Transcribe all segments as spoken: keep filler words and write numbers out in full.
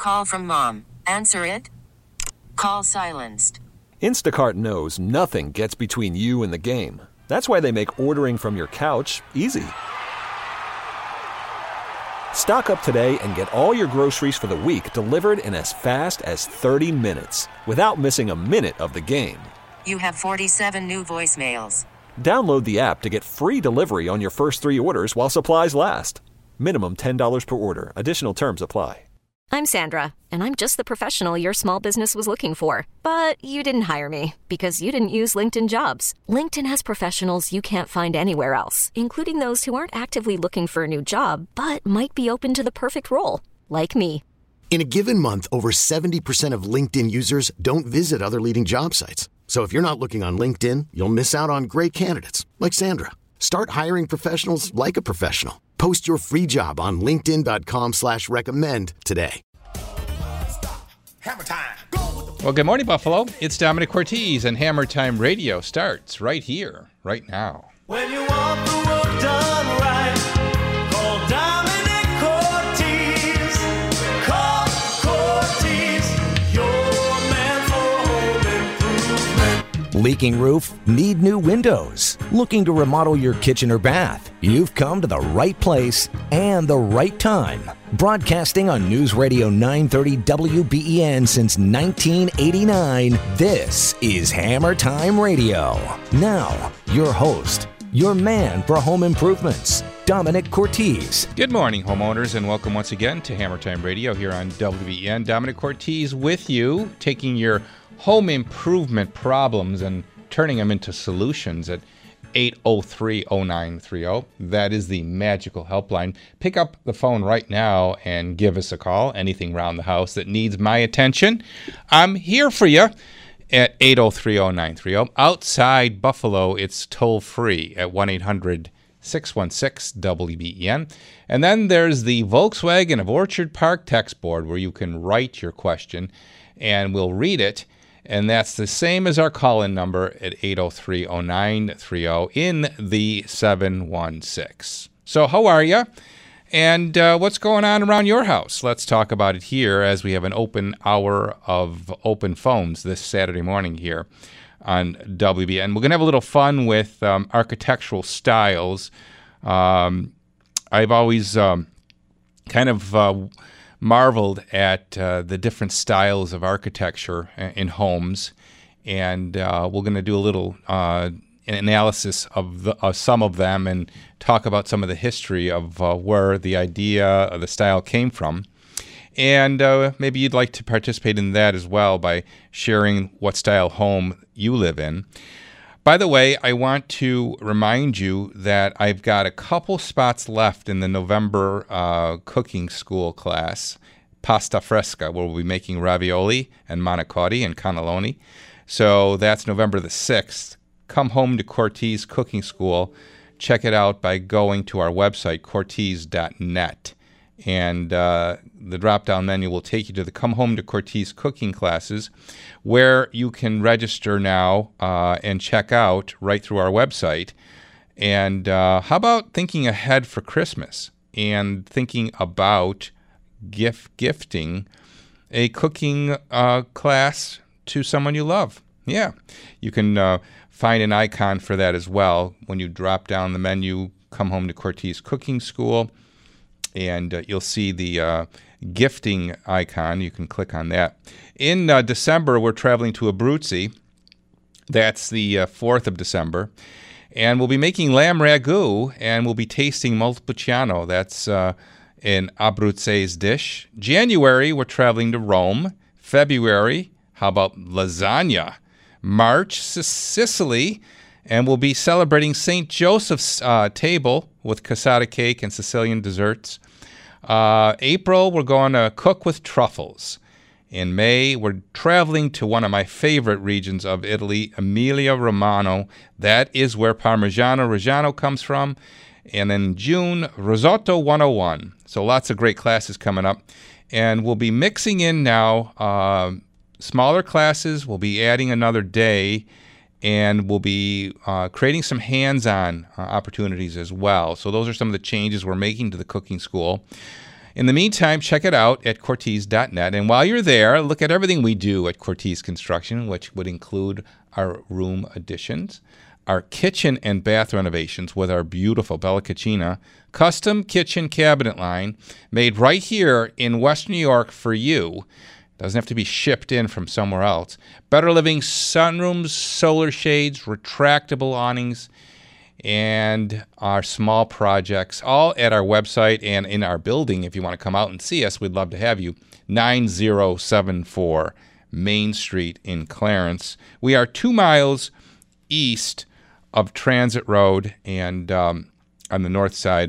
call from mom. Answer it. Call silenced. Instacart knows nothing gets between you and the game. That's why they make ordering from your couch easy. Stock up today and get all your groceries for the week delivered in as fast as thirty minutes without missing a minute of the game. You have forty-seven new voicemails. Download the app to get free delivery on your first three orders while supplies last. Minimum ten dollars per order. Additional terms apply. I'm Sandra, and I'm just the professional your small business was looking for. But you didn't hire me because you didn't use LinkedIn Jobs. LinkedIn has professionals you can't find anywhere else, including those who aren't actively looking for a new job, but might be open to the perfect role, like me. In a given month, over seventy percent of LinkedIn users don't visit other leading job sites. So if you're not looking on LinkedIn, you'll miss out on great candidates like Sandra. Start hiring professionals like a professional. Post your free job on linkedin.com slash recommend today. Hammer time. Well, good morning, Buffalo. It's Dominic Cortese, and Hammer Time Radio starts right here, right now. When you want the work done right, call Dominic Cortese. Call Cortese, your man for home improvement. Leaking roof? Need new windows? Looking to remodel your kitchen or bath? You've come to the right place and the right time. Broadcasting on News Radio nine thirty W B E N since nineteen eighty-nine, this is Hammer Time Radio. Now, your host, your man for home improvements, Dominic Cortese. Good morning, homeowners, and welcome once again to Hammer Time Radio here on W B E N. Dominic Cortese with you, taking your home improvement problems and turning them into solutions at eight oh three oh nine three oh. That is the magical helpline. Pick up the phone right now and give us a call. Anything around the house that needs my attention, I'm here for you at eight oh three oh nine three oh. Outside Buffalo, it's toll-free at one eight hundred six one six W B E N. And then there's the Volkswagen of Orchard Park text board where you can write your question and we'll read it. And that's the same as our call-in number at eight oh three oh nine three oh in the seven one six. So how are you? And uh, what's going on around your house? Let's talk about it here as we have an open hour of open phones this Saturday morning here on W B N. We're going to have a little fun with um, architectural styles. Um, I've always um, kind of... Uh, marveled at uh, the different styles of architecture in homes, and uh, we're going to do a little uh, analysis of, the, of some of them and talk about some of the history of uh, where the idea of the style came from. And uh, maybe you'd like to participate in that as well by sharing what style home you live in. By the way, I want to remind you that I've got a couple spots left in the November uh, cooking school class, Pasta Fresca, where we'll be making ravioli and manicotti and cannelloni. So that's November the sixth. Come home to Cortese Cooking School. Check it out by going to our website, cortese dot net. And uh, the drop-down menu will take you to the Come Home to Cortese cooking classes, where you can register now uh, and check out right through our website. And uh, how about thinking ahead for Christmas and thinking about gift gifting a cooking uh, class to someone you love? Yeah, you can uh, find an icon for that as well when you drop down the menu, Come Home to Cortese Cooking School. And uh, you'll see the uh, gifting icon. You can click on that. In uh, December, we're traveling to Abruzzi. That's the uh, fourth of December. And we'll be making lamb ragu, and we'll be tasting Montepulciano. That's uh, an Abruzzese dish. January, we're traveling to Rome. February, how about lasagna? March, Sicily. And we'll be celebrating Saint Joseph's uh, table with cassata cake and Sicilian desserts. Uh, April, we're going to cook with truffles. In May, we're traveling to one of my favorite regions of Italy, Emilia-Romagna. That is where Parmigiano Reggiano comes from. And in June, Risotto one oh one. So lots of great classes coming up. And we'll be mixing in now uh, smaller classes. We'll be adding another day. And we'll be uh, creating some hands-on uh, opportunities as well. So those are some of the changes we're making to the cooking school. In the meantime, check it out at Cortese dot net. And while you're there, look at everything we do at Cortese Construction, which would include our room additions, our kitchen and bath renovations with our beautiful Bella Cucina custom kitchen cabinet line made right here in West New York for you. Doesn't have to be shipped in from somewhere else. Better living sunrooms, solar shades, retractable awnings, and our small projects, all at our website and in our building. If you want to come out and see us, we'd love to have you. nine zero seven four Main Street in Clarence. We are two miles east of Transit Road and um, on the north side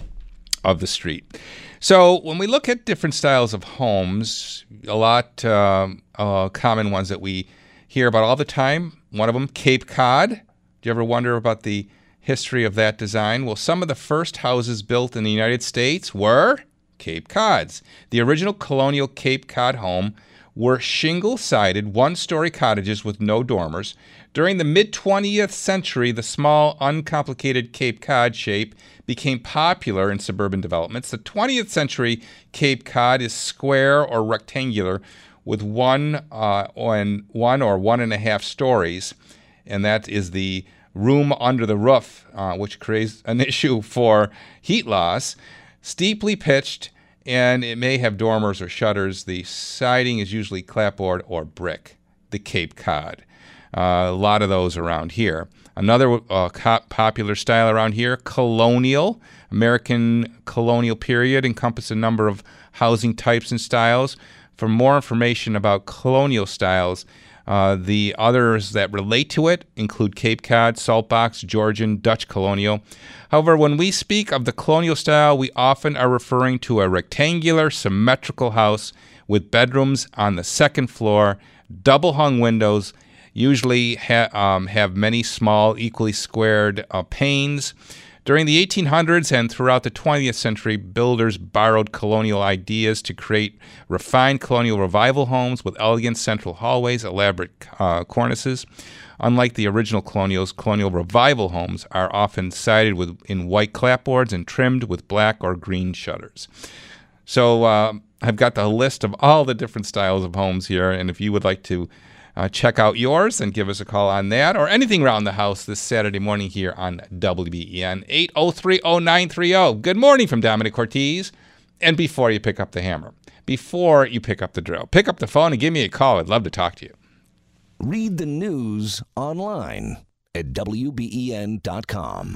of the street. So when we look at different styles of homes, a lot um, uh, common ones that we hear about all the time, one of them, Cape Cod. Do you ever wonder about the history of that design? Well, some of the first houses built in the United States were Cape Cods. The original colonial Cape Cod home were shingle-sided, one-story cottages with no dormers. During the mid-twentieth century, the small, uncomplicated Cape Cod shape became popular in suburban developments. The twentieth century Cape Cod is square or rectangular with one, uh, on one or one and a half stories, and that is the room under the roof, uh, which creates an issue for heat loss. Steeply pitched, and it may have dormers or shutters. The siding is usually clapboard or brick, the Cape Cod. Uh, a lot of those around here. Another uh, co- popular style around here, colonial. American colonial period encompassed a number of housing types and styles. For more information about colonial styles, Uh, the others that relate to it include Cape Cod, Saltbox, Georgian, Dutch colonial. However, when we speak of the colonial style, we often are referring to a rectangular, symmetrical house with bedrooms on the second floor, double-hung windows, usually ha- um, have many small, equally squared uh, panes. During the eighteen hundreds and throughout the twentieth century, builders borrowed colonial ideas to create refined colonial revival homes with elegant central hallways, elaborate uh, cornices. Unlike the original colonials, colonial revival homes are often sided with in white clapboards and trimmed with black or green shutters. So uh, I've got the list of all the different styles of homes here, and if you would like to Uh, check out yours and give us a call on that or anything around the house this Saturday morning here on W B E N. eight oh three oh nine three oh. Good morning from Dominic Cortese. And before you pick up the hammer, before you pick up the drill, pick up the phone and give me a call. I'd love to talk to you. Read the news online at W B E N dot com.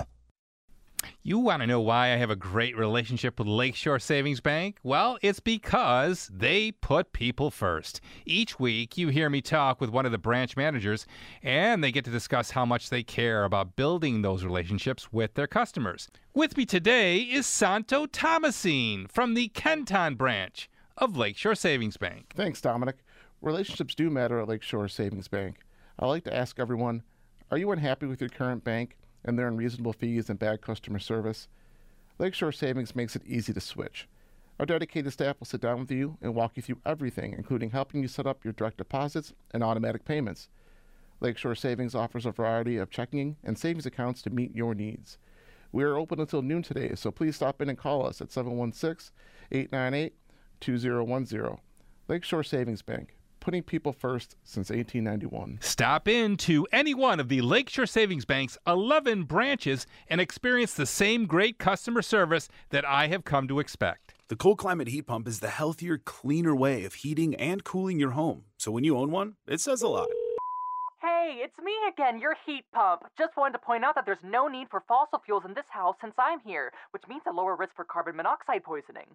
You want to know why I have a great relationship with Lakeshore Savings Bank? Well, it's because they put people first. Each week, you hear me talk with one of the branch managers, and they get to discuss how much they care about building those relationships with their customers. With me today is Santo Thomasine from the Kenton branch of Lakeshore Savings Bank. Thanks, Dominic. Relationships do matter at Lakeshore Savings Bank. I like to ask everyone, are you unhappy with your current bank and their unreasonable fees and bad customer service? Lakeshore Savings makes it easy to switch. Our dedicated staff will sit down with you and walk you through everything, including helping you set up your direct deposits and automatic payments. Lakeshore Savings offers a variety of checking and savings accounts to meet your needs. We are open until noon today, so please stop in and call us at seven one six, eight nine eight, two zero one zero. Lakeshore Savings Bank, putting people first since eighteen ninety-one. Stop in to any one of the Lakeshore Savings Bank's eleven branches and experience the same great customer service that I have come to expect. The Cold Climate Heat Pump is the healthier, cleaner way of heating and cooling your home. So when you own one, it says a lot. Hey, it's me again, your heat pump. Just wanted to point out that there's no need for fossil fuels in this house since I'm here, which means a lower risk for carbon monoxide poisoning.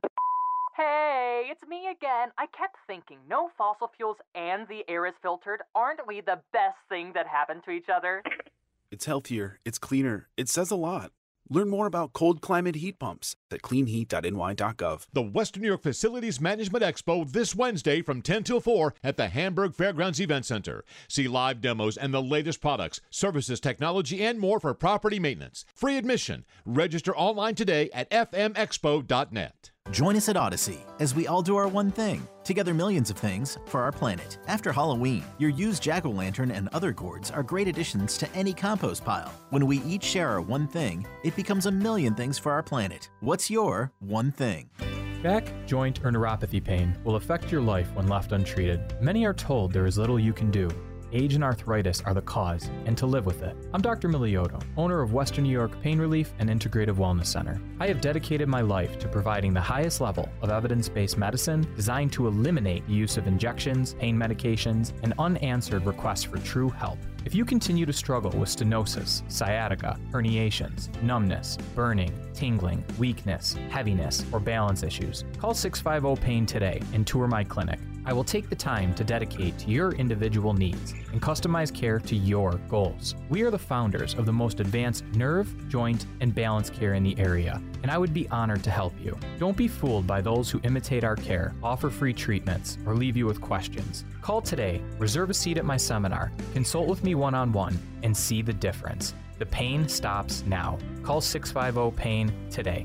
Hey, it's me again. I kept thinking, no fossil fuels and the air is filtered. Aren't we the best thing that happened to each other? It's healthier, it's cleaner, it says a lot. Learn more about cold climate heat pumps at clean heat dot N Y dot gov. The Western New York Facilities Management Expo this Wednesday from ten till four at the Hamburg Fairgrounds Event Center. See live demos and the latest products, services, technology, and more for property maintenance. Free admission. Register online today at f m expo dot net. Join us at Odyssey as we all do our one thing. Together millions of things for our planet. After Halloween, your used jack-o'-lantern and other gourds are great additions to any compost pile. When we each share our one thing, it becomes a million things for our planet. What's your one thing? Back, joint, or neuropathy pain will affect your life when left untreated. Many are told there is little you can do. Age and arthritis are the cause, and to live with it. I'm Doctor Miliotto, owner of Western New York Pain Relief and Integrative Wellness Center. I have dedicated my life to providing the highest level of evidence-based medicine designed to eliminate the use of injections, pain medications, and unanswered requests for true help. If you continue to struggle with stenosis, sciatica, herniations, numbness, burning, tingling, weakness, heaviness, or balance issues, call six five zero pain today and tour my clinic. I will take the time to dedicate to your individual needs and customize care to your goals. We are the founders of the most advanced nerve, joint, and balance care in the area, and I would be honored to help you. Don't be fooled by those who imitate our care, offer free treatments, or leave you with questions. Call today, reserve a seat at my seminar, consult with me one-on-one, and see the difference. The pain stops now. Call six five zero pain today.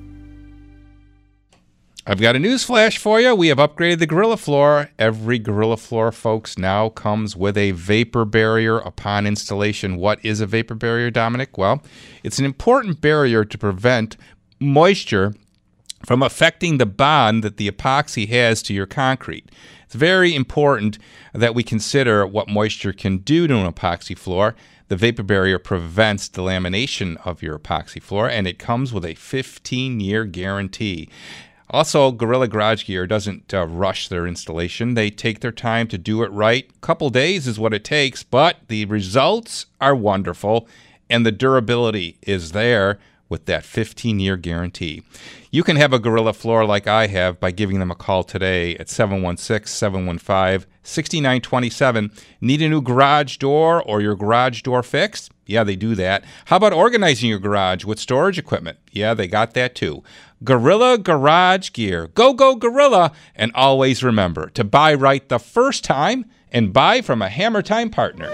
I've got a news flash for you. We have upgraded the Gorilla Floor. Every Gorilla Floor, folks, now comes with a vapor barrier upon installation. What is a vapor barrier, Dominic? Well, it's an important barrier to prevent moisture from affecting the bond that the epoxy has to your concrete. It's very important that we consider what moisture can do to an epoxy floor. The vapor barrier prevents the lamination of your epoxy floor, and it comes with a fifteen-year guarantee. Also, Gorilla Garage Gear doesn't uh, rush their installation. They take their time to do it right. A couple days is what it takes, but the results are wonderful, and the durability is there with that fifteen-year guarantee. You can have a Gorilla Floor like I have by giving them a call today at seven one six, seven one five, six nine two seven. Need a new garage door or your garage door fixed? Yeah, they do that. How about organizing your garage with storage equipment? Yeah, they got that too. Gorilla Garage Gear. Go, go, Gorilla. And always remember to buy right the first time and buy from a Hammer Time partner.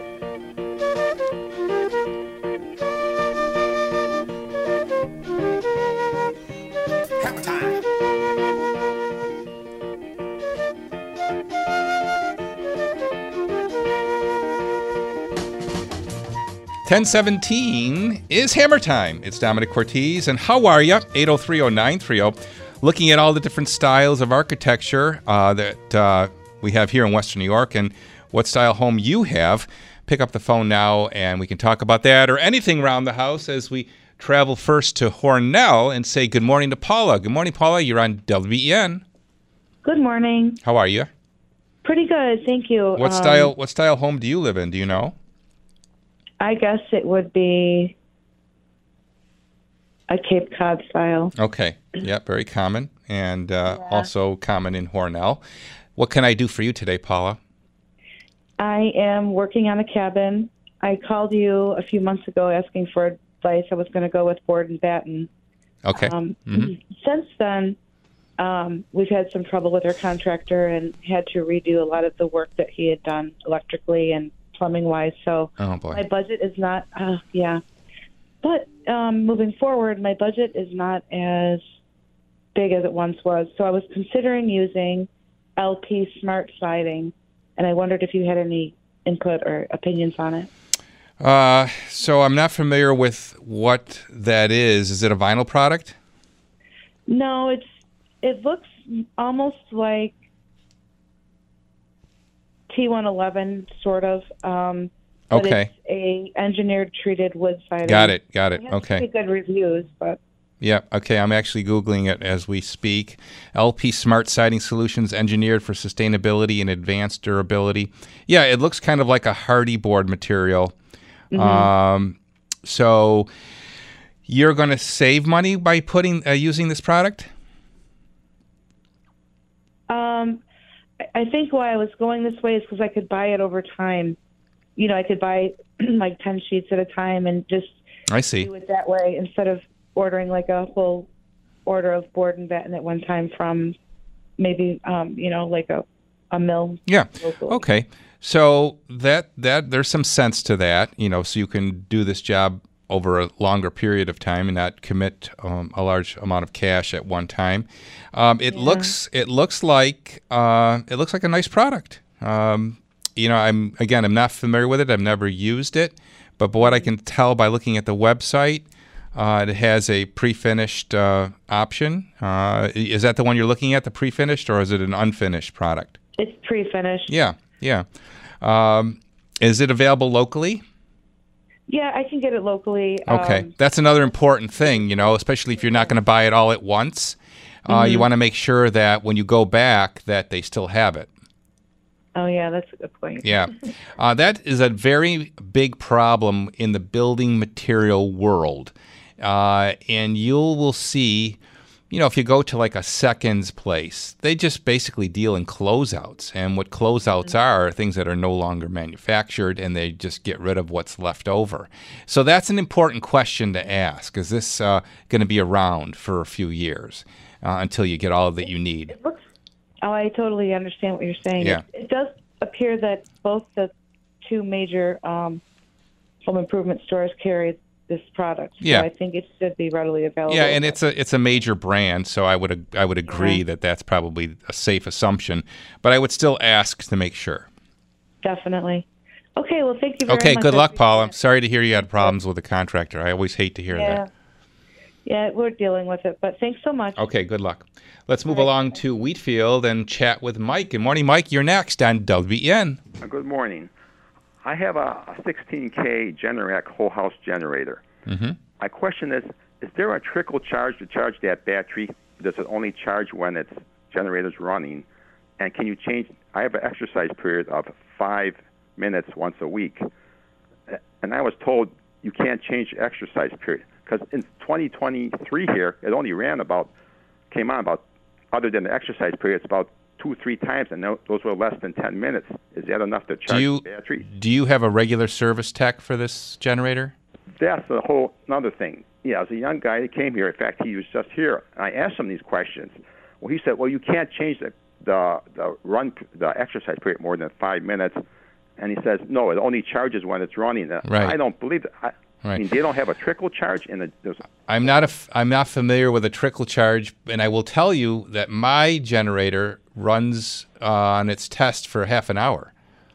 Hammer Time. ten seventeen is Hammer Time. It's Dominic Cortese, and how are you? eight oh three oh nine three oh. Looking at all the different styles of architecture uh, that uh, we have here in Western New York and what style home you have. Pick up the phone now, and we can talk about that or anything around the house as we travel first to Hornell and say good morning to Paula. Good morning, Paula. You're on W B E N. Good morning. How are you? Pretty good, thank you. What Um, style What style home do you live in? Do you know? I guess it would be a Cape Cod style. Okay. Yeah, very common, and uh, also common in Hornell. What can I do for you today, Paula? I am working on a cabin. I called you a few months ago asking for advice. I was going to go with board and batten. Okay. Um, Mhm. Since then, um, we've had some trouble with our contractor and had to redo a lot of the work that he had done electrically and plumbing wise. So Oh, boy. my budget is not, uh, yeah. But um, moving forward, my budget is not as big as it once was. So I was considering using L P Smart Siding, and I wondered if you had any input or opinions on it. Uh, so I'm not familiar with what that is. Is it a vinyl product? No, it's it looks almost like T one eleven, sort of. Um, but Okay. It's a engineered treated wood siding. Got it, got it, It has okay. pretty good reviews, but Yeah, okay. I'm actually Googling it as we speak. L P Smart Siding Solutions, engineered for sustainability and advanced durability. Yeah, it looks kind of like a hardy board material. Mhm. Um, so you're going to save money by putting uh, using this product? um, I- I think why I was going this way is because I could buy it over time. You know, I could buy like ten sheets at a time and just I see. do it that way instead of ordering like a whole order of board and batten at one time from maybe, um, you know, like a, a mill. Yeah. locally. Okay. So that that there's some sense to that, you know, so you can do this job over a longer period of time and not commit um, a large amount of cash at one time. Um, it Yeah. looks it looks like uh, it looks like a nice product. Um, you know, I'm again I'm not familiar with it. I've never used it, but what I can tell by looking at the website, Uh, it has a pre-finished uh, option. Uh, is that the one you're looking at, the pre-finished, or is it an unfinished product? It's pre-finished. Yeah, yeah. Um, is it available locally? Yeah, I can get it locally. Okay, Um, that's another important thing, you know, especially if you're not going to buy it all at once. Uh, Mhm. You want to make sure that when you go back that they still have it. oh, yeah, that's a good point. Yeah. Uh, that is a very big problem in the building material world. Uh, and you will see, you know, if you go to like a seconds place, they just basically deal in closeouts. And what closeouts are are things that are no longer manufactured, and they just get rid of what's left over. So that's an important question to ask. Is this uh, going to be around for a few years uh, until you get all that you need? Oh, I totally understand what you're saying. Yeah. It, it does appear that both the two major um, home improvement stores carry this product. So Yeah. I think it should be readily available. Yeah, and it's a it's a major brand, so I would I would agree that that's probably a safe assumption. But I would still ask to make sure. Definitely. Okay, well, thank you very Okay, much. good I luck, appreciate Paul. I'm sorry to hear you had problems with the contractor. I always hate to hear Yeah. that. Yeah, we're dealing with it, but thanks so much. Okay, good luck. Let's move along to Wheatfield and chat with Mike. Good morning, Mike. You're next on W B E N. Uh, Good morning. I have a, a sixteen K Generac whole house generator. Mm-hmm. My question is, is there a trickle charge to charge that battery? Does it only charge when its generator's running? And can you change? I have an exercise period of five minutes once a week. And I was told you can't change the exercise period. Because in twenty twenty-three here, it only ran about, came on about, other than the exercise period, it's about two, three times, and tho- those were less than ten minutes. Is that enough to charge Do you the battery? do you have a regular service tech for this generator? That's a whole another thing. Yeah, as a young guy that came here, in fact, he was just here, and I asked him these questions. Well, he said, well, you can't change the, the, the run, the exercise period more than five minutes. And he says, no, it only charges when it's running. Uh, Right. I don't believe that. I, I Right. mean, they don't have a trickle charge in the. There's, I'm not a f- I'm not familiar with a trickle charge, and I will tell you that my generator runs uh, on its test for half an hour.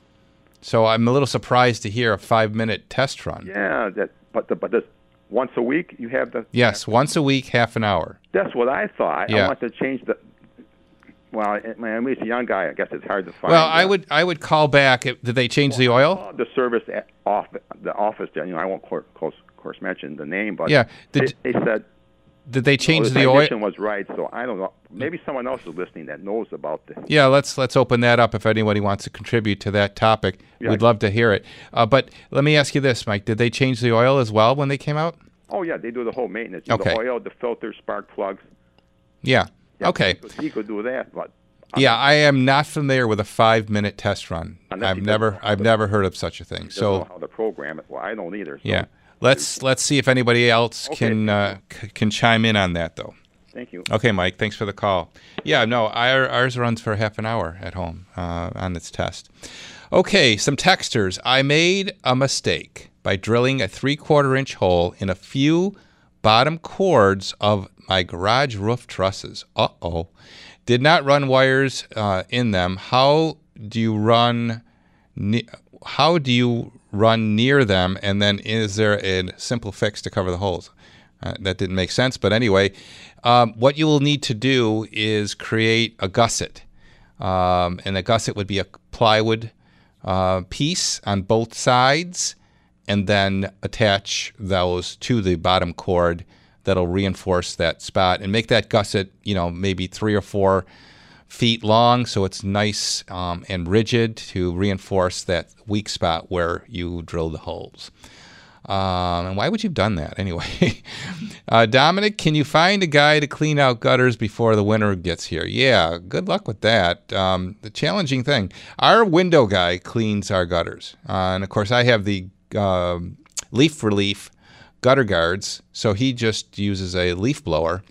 So I'm a little surprised to hear a five minute test run. yeah, that. But the, but this, once a week you have the. Yes, once a week, half an hour. That's what I thought. I Yeah. want to change the. Well, I mean, I'm a young guy. I guess it's hard to find. Well, I would I would call back. Did they change the oil? Uh, the service at off the office there. You know, I won't cor- close, of course mention the name, but Yeah, did- they, they said Did they change no, the the oil? technician was right. So I don't know. Maybe someone else is listening that knows about this. Yeah, let's let's open that up. If anybody wants to contribute to that topic, Yeah. we'd love to hear it. Uh, but let me ask you this, Mike: did they change the oil as well when they came out? Oh yeah, they do the whole maintenance. Okay. The oil, the filter, spark plugs. Yeah. Yeah, Okay. He could, he could do that, but Yeah, I am not familiar with a five-minute test run. Unless I've he never, doesn't I've never heard of such a thing. he doesn't know So, how to program it. Well, I don't either. So. yeah, let's let's see if anybody else Okay. can uh, c- can chime in on that, though. Thank you. Okay, Mike. Thanks for the call. Yeah, no, our, ours runs for half an hour at home uh, on its test. Okay, some texters. I made a mistake by drilling a three-quarter inch hole in a few bottom cords of my garage roof trusses. Uh-oh. Did not run wires uh, in them. How do you run? Ne- how do you run near them? And then is there a simple fix to cover the holes? Uh, that didn't make sense, but anyway, um, what you will need to do is create a gusset, um, and a gusset would be a plywood uh, piece on both sides, and then attach those to the bottom cord. That'll reinforce that spot and make that gusset, you know, maybe three or four feet long, so it's nice um, and rigid to reinforce that weak spot where you drill the holes. Um, and why would you have done that anyway? uh, Dominic, can you find a guy to clean out gutters before the winter gets here? Yeah, good luck with that. Um, the challenging thing, our window guy cleans our gutters. Uh, and of course, I have the um, leaf relief gutter guards, so he just uses a leaf blower.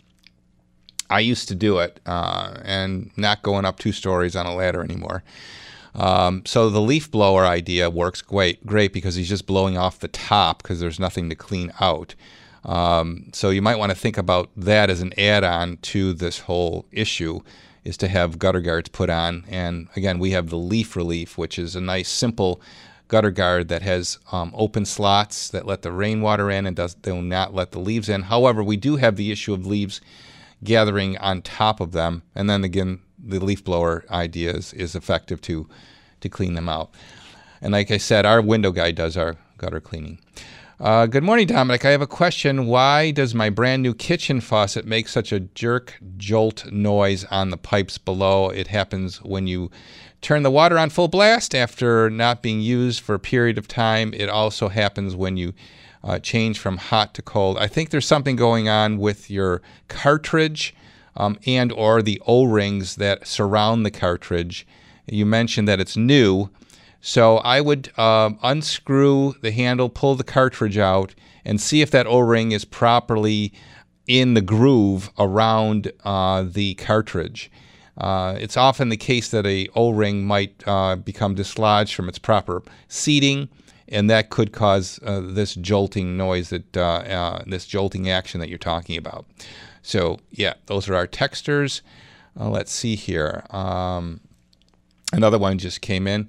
I used to do it, uh, and not going up two stories on a ladder anymore. Um, so the leaf blower idea works great, great because he's just blowing off the top because there's nothing to clean out. Um, so you might want to think about that as an add-on to this whole issue, is to have gutter guards put on. And again, we have the leaf relief, which is a nice, simple gutter guard that has um, open slots that let the rainwater in and does do not let the leaves in. However, we do have the issue of leaves gathering on top of them, and then again, the leaf blower idea is, is effective to to clean them out. And like I said, our window guy does our gutter cleaning. Uh, good morning, Dominic. I have a question. Why does my brand new kitchen faucet make such a jerk jolt noise on the pipes below? It happens when you turn the water on full blast after not being used for a period of time. It also happens when you uh, change from hot to cold. I think there's something going on with your cartridge um, and or the O-rings that surround the cartridge. You mentioned that it's new. So I would um, unscrew the handle, pull the cartridge out, and see if that O-ring is properly in the groove around uh, the cartridge. Uh, it's often the case that a O-ring might uh, become dislodged from its proper seating, and that could cause uh, this jolting noise, that uh, uh, this jolting action that you're talking about. So yeah, those are our texters. Uh, let's see here. Um, another one just came in.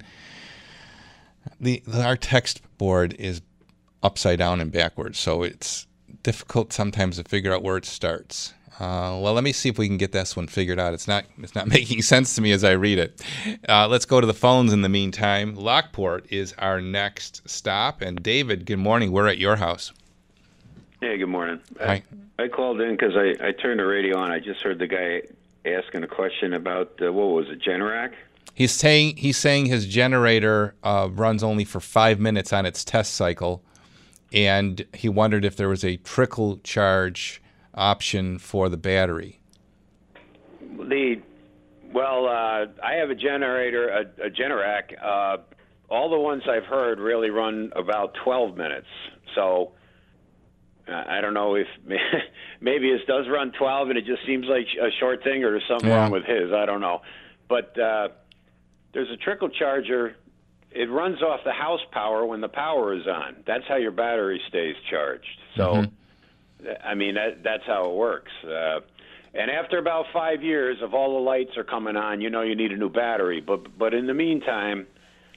The, our text board is upside down and backwards, so it's difficult sometimes to figure out where it starts. Uh, well, let me see if we can get this one figured out. It's not it's not making sense to me as I read it. Uh, let's go to the phones in the meantime. Lockport is our next stop. And David, good morning. We're at your house. Hey, good morning. Hi. I, I called in because I, I turned the radio on. I just heard the guy asking a question about, uh, what was it, Generac? He's saying he's saying his generator uh, runs only for five minutes on its test cycle, and he wondered if there was a trickle charge option for the battery. The well, uh, I have a generator, a, a Generac. Uh, all the ones I've heard really run about twelve minutes. So uh, I don't know if maybe it does run twelve, and it just seems like a short thing, or there's something Yeah. wrong with his. I don't know, but. Uh, There's a trickle charger. It runs off the house power when the power is on. That's how your battery stays charged. So, mm-hmm. I mean, that, that's how it works. Uh, and after about five years, if all the lights are coming on, you know you need a new battery. But but in the meantime,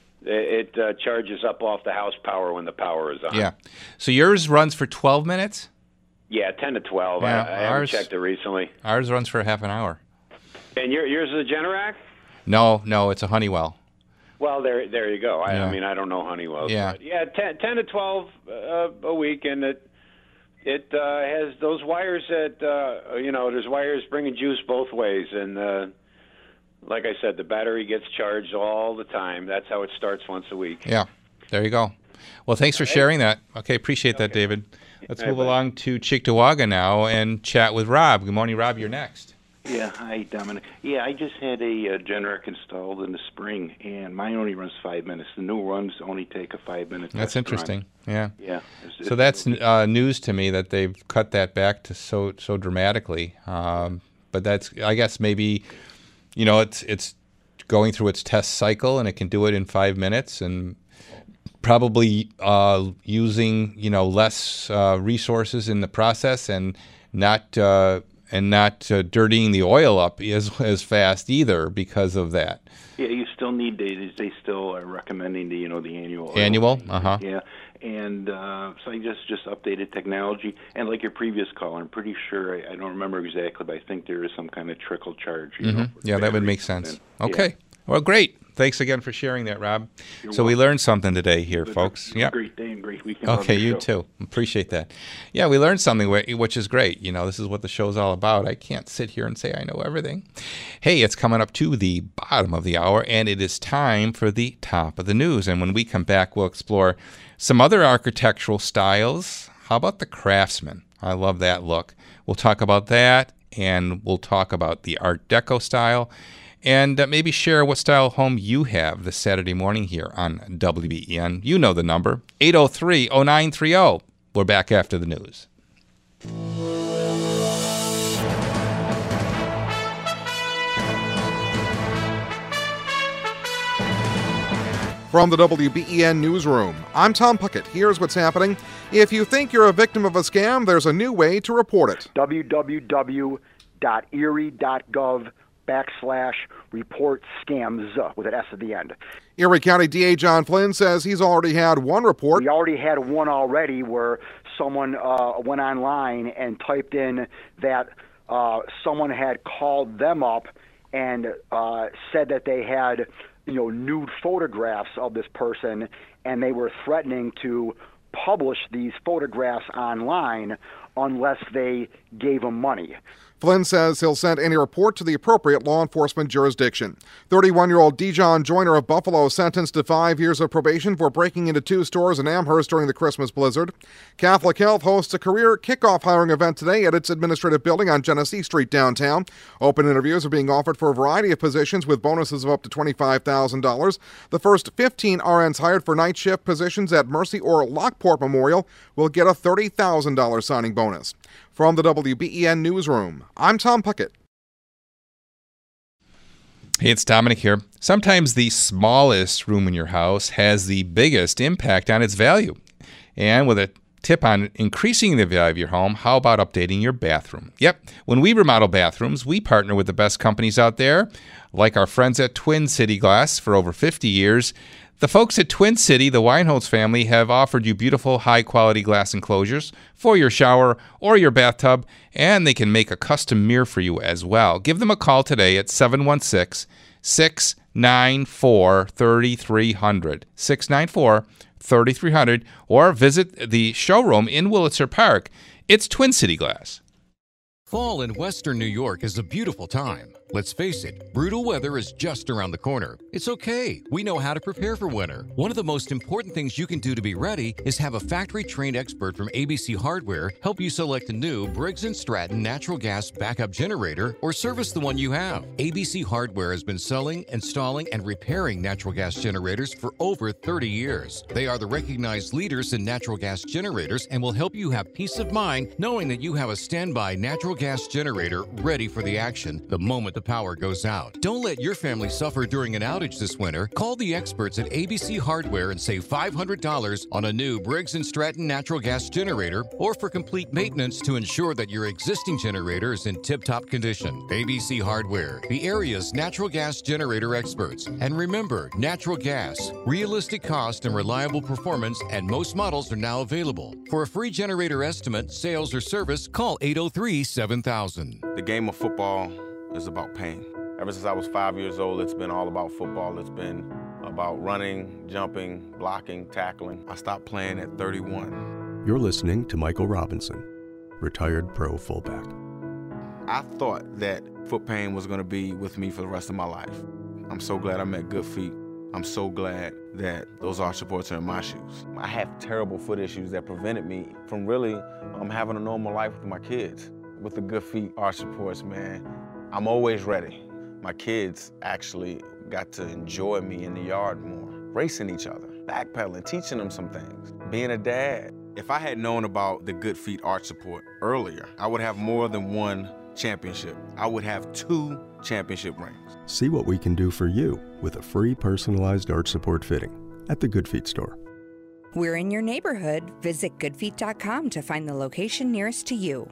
it, it uh, charges up off the house power when the power is on. Yeah. So yours runs for twelve minutes? Yeah, ten to twelve. Yeah, I, I haven't ours- checked it recently. Ours runs for half an hour. And your, yours is a Generac? No, no, it's a Honeywell. Well, there, there you go. I, Yeah. I mean, I don't know Honeywell. Yeah. But yeah, ten, ten to twelve uh, a week, and it it uh, has those wires that uh, you know. There's wires bringing juice both ways, and uh, like I said, the battery gets charged all the time. That's how it starts once a week. Yeah, there you go. Well, thanks for sharing that. Okay, appreciate that, David. Let's All right, move bye. along to Cheektowaga now and chat with Rob. Good morning, Rob. You're next. Yeah, hi, Dominic. Yeah, I just had a uh, Generac installed in the spring, and mine only runs five minutes. The new ones only take a five-minute That's test run. interesting. Yeah. Yeah. It's- So that's uh, news to me that they've cut that back to so so dramatically. Um, but that's, I guess, maybe, you know, it's it's going through its test cycle, and it can do it in five minutes, and probably uh, using, you know, less uh, resources in the process, and not uh, and not uh, dirtying the oil up as as fast either because of that. Yeah, you still need they they still are recommending the you know the annual oil Annual, change. uh huh. Yeah, and uh, so I just just updated technology, and like your previous caller, I'm pretty sure I, I don't remember exactly, but I think there is some kind of trickle charge. You know, Mm-hmm. Yeah, that would make sense. Okay. Yeah. Well, great. Thanks again for sharing that, Rob. You're so we welcome. learned something today here, Have a folks. gr- Yeah. Great day and great weekend. Love Okay, your you show. too. Appreciate that. Yeah, we learned something, wh- which is great. You know, this is what the show's all about. I can't sit here and say I know everything. Hey, it's coming up to the bottom of the hour, and it is time for the top of the news. And when we come back, we'll explore some other architectural styles. How about the Craftsman? I love that look. We'll talk about that, and we'll talk about the Art Deco style, and uh, maybe share what style home you have this Saturday morning here on W B E N. You know the number, eight oh three oh nine three oh. We're back after the news. From the W B E N Newsroom, I'm Tom Puckett. Here's what's happening. If you think you're a victim of a scam, there's a new way to report it. w w w dot erie dot gov backslash report scams with an S at the end. Erie County D A John Flynn says he's already had one report. We already had one already where someone uh, went online and typed in that uh, someone had called them up and uh, said that they had, you know, nude photographs of this person, and they were threatening to publish these photographs online unless they gave them money. Flynn says he'll send any report to the appropriate law enforcement jurisdiction. thirty-one-year-old Dijon Joyner of Buffalo sentenced to five years of probation for breaking into two stores in Amherst during the Christmas blizzard. Catholic Health hosts a career kickoff hiring event today at its administrative building on Genesee Street downtown. Open interviews are being offered for a variety of positions with bonuses of up to twenty-five thousand dollars. The first fifteen R Ns hired for night shift positions at Mercy or Lockport Memorial will get a thirty thousand dollars signing bonus. From the W B E N Newsroom, I'm Tom Puckett. Hey, it's Dominic here. Sometimes the smallest room in your house has the biggest impact on its value. And with a tip on increasing the value of your home, how about updating your bathroom? Yep, when we remodel bathrooms, we partner with the best companies out there, like our friends at Twin City Glass for over fifty years. The folks at Twin City, the Weinholz family, have offered you beautiful, high-quality glass enclosures for your shower or your bathtub, and they can make a custom mirror for you as well. Give them a call today at seven one six, six nine four, three three zero zero, six nine four, three three zero zero, or visit the showroom in Willitzer Park. It's Twin City Glass. Fall in Western New York is a beautiful time. Let's face it, brutal weather is just around the corner. It's okay. We know how to prepare for winter. One of the most important things you can do to be ready is have a factory-trained expert from A B C Hardware help you select a new Briggs and Stratton natural gas backup generator or service the one you have. A B C Hardware has been selling, installing, and repairing natural gas generators for over thirty years. They are the recognized leaders in natural gas generators and will help you have peace of mind knowing that you have a standby natural gas generator ready for the action the moment the power goes out. Don't let your family suffer during an outage this winter. Call the experts at A B C Hardware and save five hundred dollars on a new Briggs and Stratton natural gas generator or for complete maintenance to ensure that your existing generator is in tip-top condition. A B C Hardware, the area's natural gas generator experts. And remember, natural gas, realistic cost and reliable performance, and most models are now available. For a free generator estimate, sales, or service, call eight oh three, seven thousand. The game of football is about pain. Ever since I was five years old, it's been all about football. It's been about running, jumping, blocking, tackling. I stopped playing at thirty-one. You're listening to Michael Robinson, retired pro fullback. I thought that foot pain was going to be with me for the rest of my life. I'm so glad I met Good Feet. I'm so glad that those arch supports are in my shoes. I have terrible foot issues that prevented me from really um, having a normal life with my kids. With the Good Feet arch supports, man, I'm always ready. My kids actually got to enjoy me in the yard more, racing each other, backpedaling, teaching them some things, being a dad. If I had known about the Good Feet arch support earlier, I would have more than one championship. I would have two championship rings. See what we can do for you with a free personalized arch support fitting at the Good Feet store. We're in your neighborhood. Visit good feet dot com to find the location nearest to you.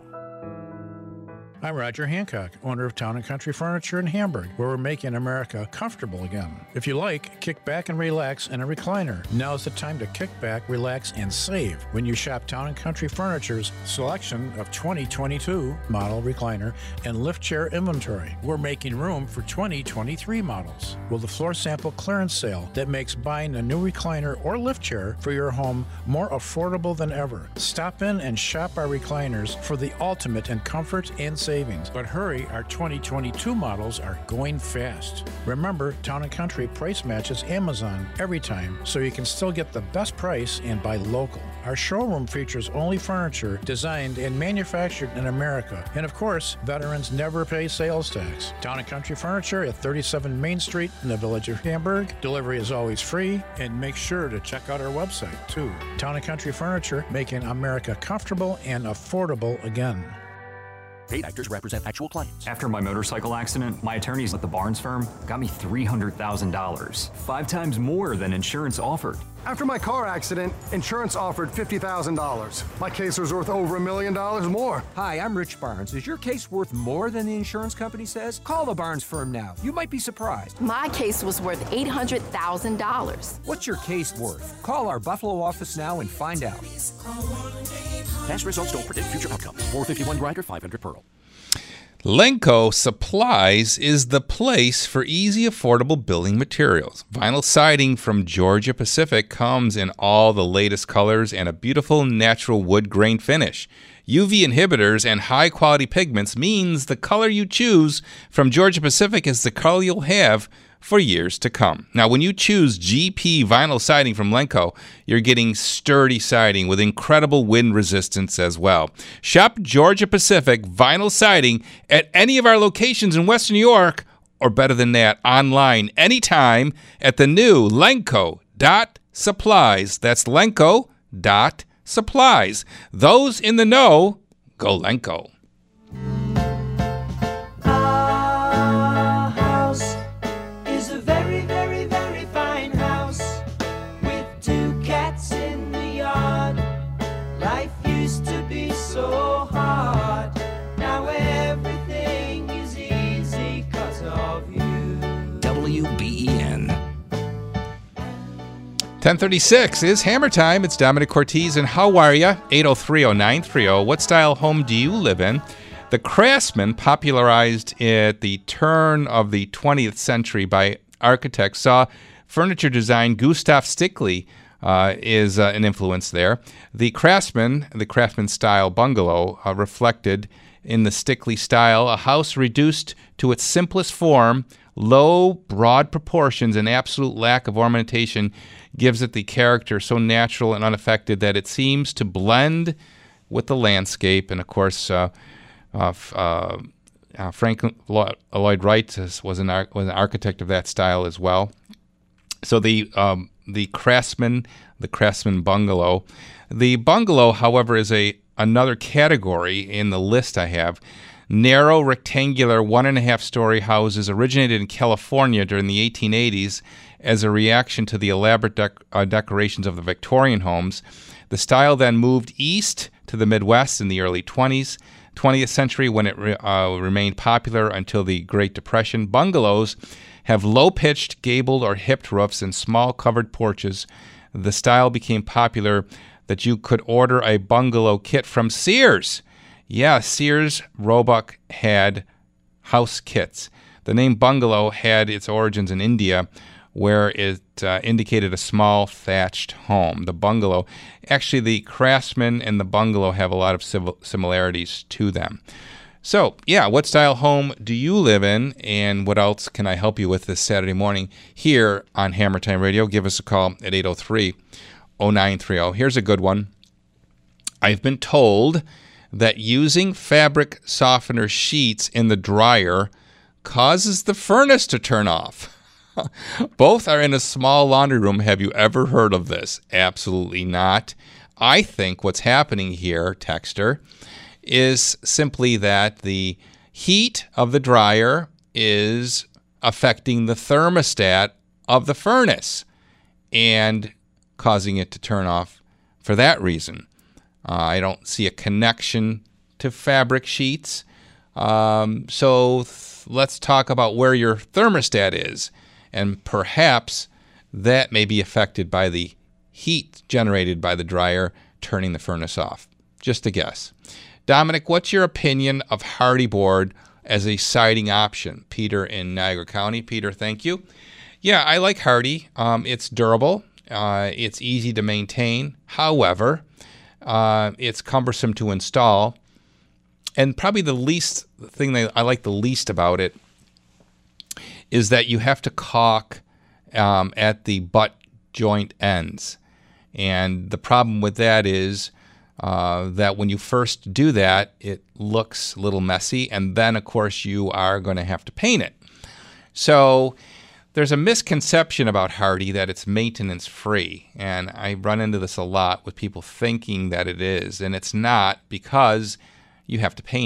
I'm Roger Hancock, owner of Town and Country Furniture in Hamburg, where we're making America comfortable again. If you like, kick back and relax in a recliner. Now's the time to kick back, relax, and save when you shop Town and Country Furniture's selection of twenty twenty-two model recliner and lift chair inventory. We're making room for twenty twenty-three models. With the floor sample clearance sale that makes buying a new recliner or lift chair for your home more affordable than ever. Stop in and shop our recliners for the ultimate in comfort and savings. But hurry, our twenty twenty-two models are going fast. Remember, Town and Country price matches Amazon every time, so you can still get the best price and buy local. Our showroom features only furniture designed and manufactured in America. And of course, veterans never pay sales tax. Town and Country Furniture at thirty-seven Main Street in the village of Hamburg. Delivery is always free, and make sure to check out our website too. Town and Country Furniture, making America comfortable and affordable again. Paid actors represent actual clients. After my motorcycle accident, my attorneys at the Barnes firm got me three hundred thousand dollars, five times more than insurance offered. After my car accident, insurance offered fifty thousand dollars. My case was worth over a million dollars more. Hi, I'm Rich Barnes. Is your case worth more than the insurance company says? Call the Barnes firm now. You might be surprised. My case was worth eight hundred thousand dollars. What's your case worth? Call our Buffalo office now and find out. Past results don't predict future outcomes. four fifty-one Grinder, five hundred Pearl. Lenco Supplies is the place for easy, affordable building materials. Vinyl siding from Georgia Pacific comes in all the latest colors and a beautiful natural wood grain finish. U V inhibitors and high-quality pigments means the color you choose from Georgia Pacific is the color you'll have for years to come. Now, when you choose G P vinyl siding from Lenco, you're getting sturdy siding with incredible wind resistance as well. Shop Georgia Pacific vinyl siding at any of our locations in Western New York, or better than that, online anytime at the new lenco dot supplies. That's lenco dot supplies. Those in the know, go Lenco. So hard. Now everything is easy 'cause of you. W B E N. ten thirty-six is Hammer Time. It's Dominic Cortese, and how are you? eight oh three oh nine three oh. What style home do you live in? The Craftsman, popularized at the turn of the twentieth century by architects, saw furniture design Gustav Stickley Uh, is uh, an influence there. The Craftsman, the Craftsman style bungalow, uh, reflected in the Stickley style, a house reduced to its simplest form, low, broad proportions, and absolute lack of ornamentation gives it the character so natural and unaffected that it seems to blend with the landscape. And of course, uh, uh, uh, uh, Frank Lloyd Wright was an, ar- was an architect of that style as well. So the um, the Craftsman, the Craftsman bungalow. The bungalow, however, is a another category in the list I have. Narrow, rectangular, one and a half story houses originated in California during the eighteen eighties as a reaction to the elaborate dec- uh, decorations of the Victorian homes. The style then moved east to the Midwest in the early twenties. twentieth century, when it re- uh, remained popular until the Great Depression. Bungalows have low-pitched, gabled, or hipped roofs and small covered porches. The style became popular that you could order a bungalow kit from Sears. Yeah, Sears Roebuck had house kits. The name bungalow had its origins in India, where it uh, indicated a small thatched home. The bungalow, actually the Craftsman and the bungalow have a lot of civil similarities to them. So, yeah, what style home do you live in, and what else can I help you with this Saturday morning here on Hammer Time Radio? Give us a call at eight oh three oh nine three oh. Here's a good one. I've been told that using fabric softener sheets in the dryer causes the furnace to turn off. Both are in a small laundry room. Have you ever heard of this? Absolutely not. I think what's happening here, texter, is simply that the heat of the dryer is affecting the thermostat of the furnace and causing it to turn off for that reason. Uh, I don't see a connection to fabric sheets. Um, so th- let's talk about where your thermostat is, and perhaps that may be affected by the heat generated by the dryer turning the furnace off. Just a guess. Dominic, what's your opinion of Hardie board as a siding option? Peter in Niagara County. Peter, thank you. Yeah, I like Hardie. Um, it's durable. Uh, it's easy to maintain. However, uh, it's cumbersome to install. And probably the least the thing that I like the least about it is that you have to caulk um, at the butt joint ends. And the problem with that is uh, that when you first do that, it looks a little messy. And then, of course, you are going to have to paint it. So there's a misconception about Hardie that it's maintenance free. And I run into this a lot with people thinking that it is. And it's not, because you have to paint it.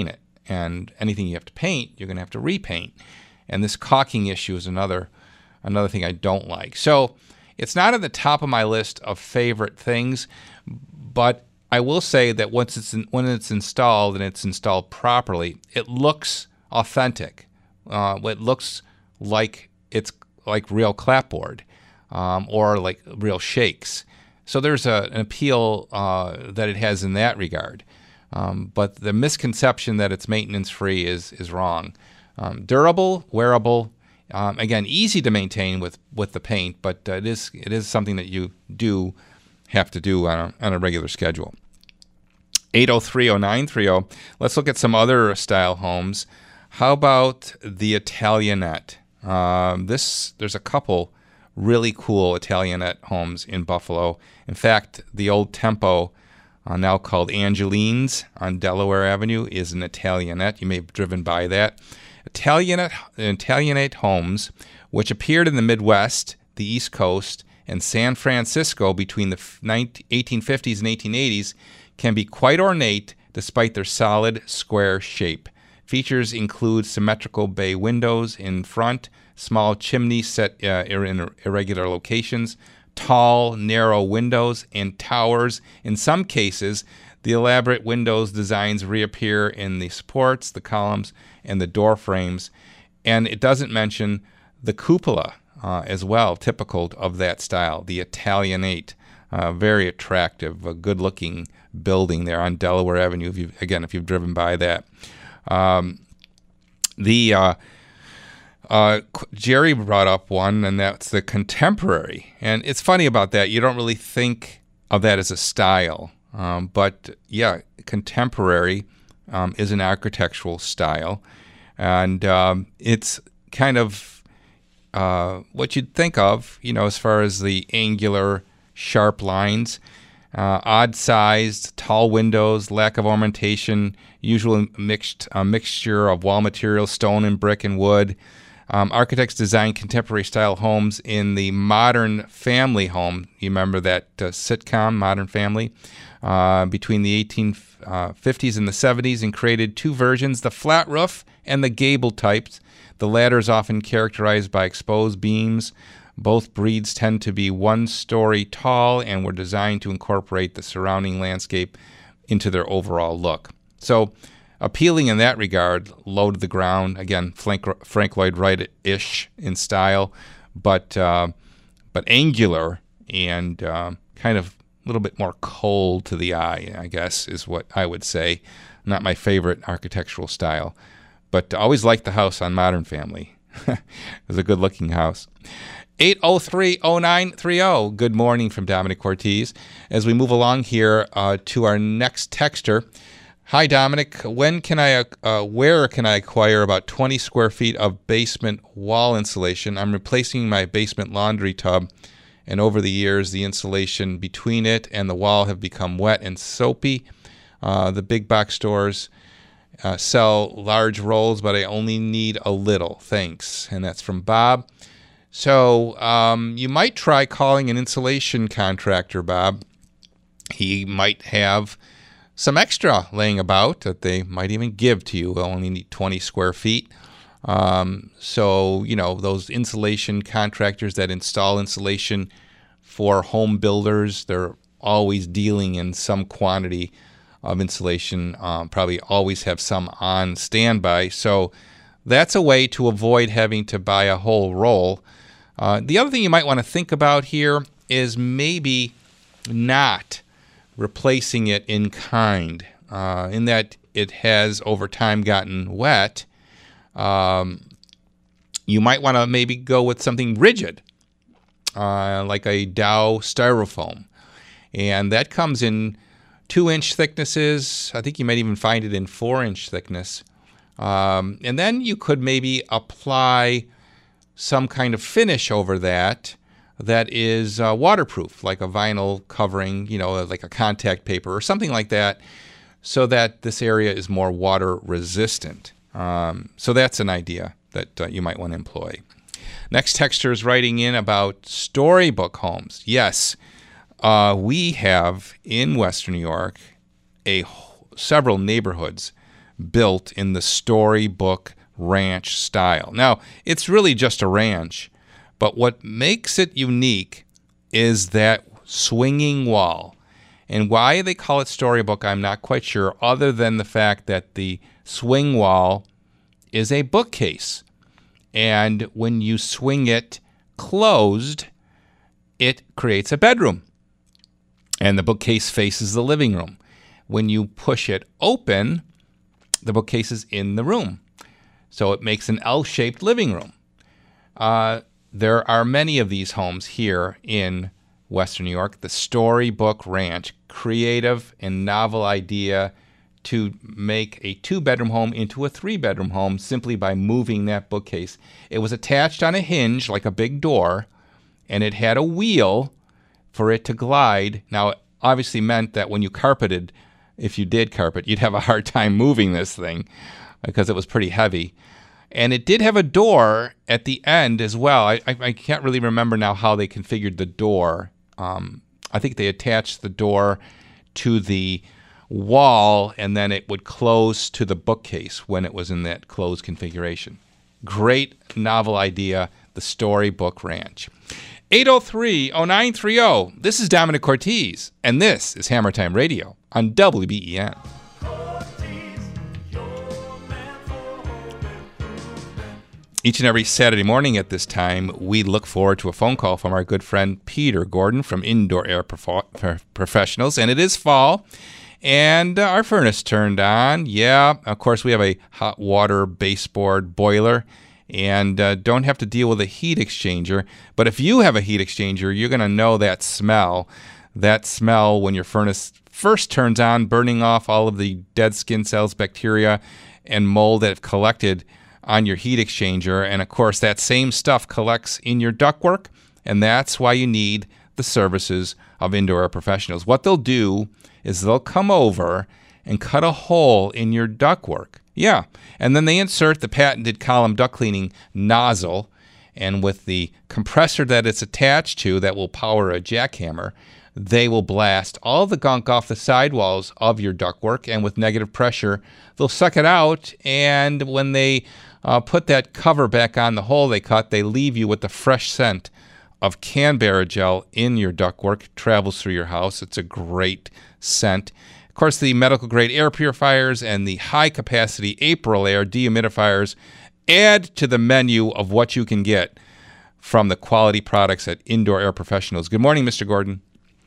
and anything you have to paint, you're going to have to repaint. And this caulking issue is another another thing I don't like. So it's not at the top of my list of favorite things, but I will say that once it's in, when it's installed and it's installed properly, it looks authentic. Uh, it looks like it's like real clapboard um, or like real shakes. So there's a, an appeal uh, that it has in that regard. Um, but the misconception that it's maintenance-free is is wrong. Um, durable, wearable, um, again, easy to maintain with, with the paint, but uh, it is it is something that you do have to do on a, on a regular schedule. eight oh three oh nine three oh. Let's look at some other style homes. How about the Italianate? Um, this there's a couple really cool Italianate homes in Buffalo. In fact, the old Tempo, uh, now called Angeline's on Delaware Avenue, is an Italianate. You may have driven by that. Italianate, Italianate homes, which appeared in the Midwest, the East Coast, and San Francisco between the eighteen fifties and eighteen eighties, can be quite ornate despite their solid square shape. Features include symmetrical bay windows in front, small chimneys set uh, in irregular locations, tall, narrow windows, and towers. In some cases, the elaborate windows designs reappear in the supports, the columns, and the door frames. And it doesn't mention the cupola uh, as well, typical of that style, the Italianate. Uh, very attractive, a good-looking building there on Delaware Avenue, if you, again, if you've driven by that. Um, the uh, uh, Jerry brought up one, and that's the contemporary. And it's funny about that. You don't really think of that as a style. Um, but, yeah, contemporary um, is an architectural style. And um, it's kind of uh, what you'd think of, you know, as far as the angular, sharp lines. Uh, odd-sized, tall windows, lack of ornamentation, usual mixed uh, mixture of wall materials, stone and brick and wood. Um, architects design contemporary-style homes in the Modern Family home. You remember that uh, sitcom, Modern Family, uh, between the eighteen fifties and the seventies, and created two versions, the flat roof and the gable types. The latter is often characterized by exposed beams. Both breeds tend to be one story tall and were designed to incorporate the surrounding landscape into their overall look. So, appealing in that regard, low to the ground, again, Frank, Frank Lloyd Wright-ish in style, but uh, but angular and uh, kind of a little bit more cold to the eye, I guess, is what I would say. Not my favorite architectural style, but I always liked the house on Modern Family. It was a good-looking house. eight oh three oh nine three oh. Good morning from Dominic Ortiz. As we move along here uh, to our next texter. Hi, Dominic. When can I, uh, where can I acquire about twenty square feet of basement wall insulation? I'm replacing my basement laundry tub, and over the years, the insulation between it and the wall have become wet and soapy. Uh, the big box stores uh, sell large rolls, but I only need a little. Thanks. And that's from Bob. So um, you might try calling an insulation contractor, Bob. He might have some extra laying about that they might even give to you. We'll only need twenty square feet. Um, so, you know, those insulation contractors that install insulation for home builders, they're always dealing in some quantity of insulation, um, probably always have some on standby. So that's a way to avoid having to buy a whole roll. Uh, the other thing you might want to think about here is maybe not replacing it in kind, uh, in that it has over time gotten wet. Um, you might want to maybe go with something rigid, uh, like a Dow styrofoam. And that comes in two-inch thicknesses. I think you might even find it in four-inch thickness. Um, and then you could maybe apply some kind of finish over that that is uh, waterproof, like a vinyl covering, you know, like a contact paper or something like that, so that this area is more water resistant. Um, so that's an idea that uh, you might want to employ. Next texter is writing in about storybook homes. Yes, uh, we have in Western New York a several neighborhoods built in the Storybook Ranch style. Now, it's really just a ranch, but what makes it unique is that swinging wall. And why they call it Storybook, I'm not quite sure, other than the fact that the swing wall is a bookcase. And when you swing it closed, it creates a bedroom. And the bookcase faces the living room. When you push it open, the bookcase is in the room. So it makes an L-shaped living room. Uh, there are many of these homes here in Western New York. The Storybook Ranch, creative and novel idea to make a two-bedroom home into a three-bedroom home simply by moving that bookcase. It was attached on a hinge like a big door, and it had a wheel for it to glide. Now, it obviously meant that when you carpeted, if you did carpet, you'd have a hard time moving this thing because it was pretty heavy. And it did have a door at the end as well. I, I, I can't really remember now how they configured the door. Um, I think they attached the door to the wall, and then it would close to the bookcase when it was in that closed configuration. Great novel idea, the Storybook Ranch. eight oh three, oh nine three oh. This is Dominic Cortese, and this is Hammer Time Radio on W B E N. Each and every Saturday morning at this time, we look forward to a phone call from our good friend Peter Gordon from Indoor Air Prof- Professionals. And it is fall, and uh, our furnace turned on. Yeah, of course, we have a hot water baseboard boiler and uh, don't have to deal with a heat exchanger. But if you have a heat exchanger, you're going to know that smell. That smell when your furnace first turns on, burning off all of the dead skin cells, bacteria, and mold that have collected on your heat exchanger. And of course, that same stuff collects in your ductwork, and that's why you need the services of Indoor Air Professionals. What they'll do is they'll come over and cut a hole in your ductwork. Yeah, and then they insert the patented column duct cleaning nozzle, and with the compressor that it's attached to that will power a jackhammer, they will blast all the gunk off the sidewalls of your ductwork, and with negative pressure, they'll suck it out, and when they uh, put that cover back on the hole they cut, they leave you with the fresh scent of Canberra gel in your ductwork. It travels through your house. It's a great scent. Of course, the medical-grade air purifiers and the high-capacity Aprilaire dehumidifiers add to the menu of what you can get from the quality products at Indoor Air Professionals. Good morning, Mister Gordon.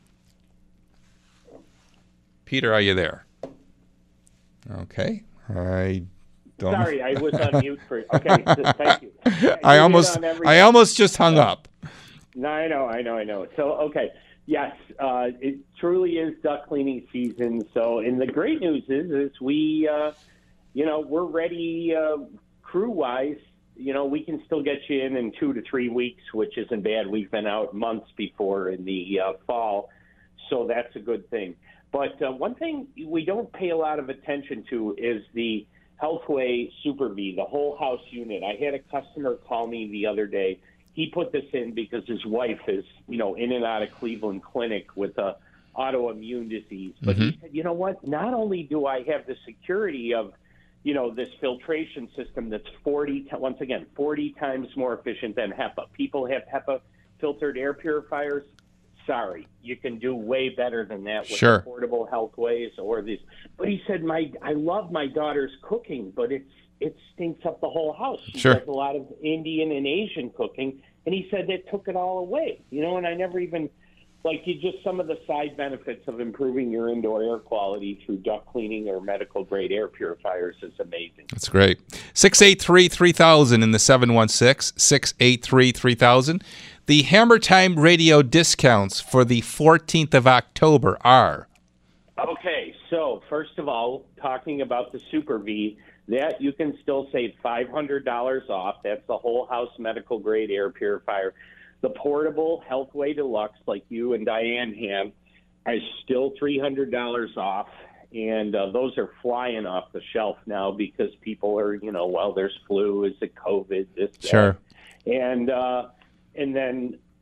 Peter, are you there? Okay. I don't. Sorry, I was on mute for. Okay, thank you. I, I almost, I almost just hung up. No, I know, I know, I know. So, okay, yes, uh, it truly is duct cleaning season. So, and the great news is, is we, uh, you know, we're ready uh, crew-wise. You know, we can still get you in in two to three weeks, which isn't bad. We've been out months before in the uh, fall, so that's a good thing. But uh, one thing we don't pay a lot of attention to is the Healthway Super V, the whole house unit. I had a customer call me the other day. He put this in because his wife is, you know, in and out of Cleveland Clinic with a autoimmune disease. But mm-hmm. he said, you know what? Not only do I have the security of, you know, this filtration system that's forty, once again, forty times more efficient than HEPA. People have HEPA filtered air purifiers. Sorry, you can do way better than that with sure. portable Healthways or these. But he said, my I love my daughter's cooking, but it's it stinks up the whole house. She sure. does a lot of Indian and Asian cooking, and he said that took it all away. You know, and I never even, like, you just some of the side benefits of improving your indoor air quality through duct cleaning or medical-grade air purifiers is amazing. That's great. six eight three, three thousand in the seven one six, six eight three, three thousand. The Hammer Time Radio discounts for the fourteenth of October are? Okay, so first of all, talking about the Super V, that you can still save five hundred dollars off. That's the whole house medical grade air purifier. The portable Healthway Deluxe, like you and Diane have, is still three hundred dollars off. And uh, those are flying off the shelf now because people are, you know, well, there's flu, is it COVID, this, sure. that. And, uh, and then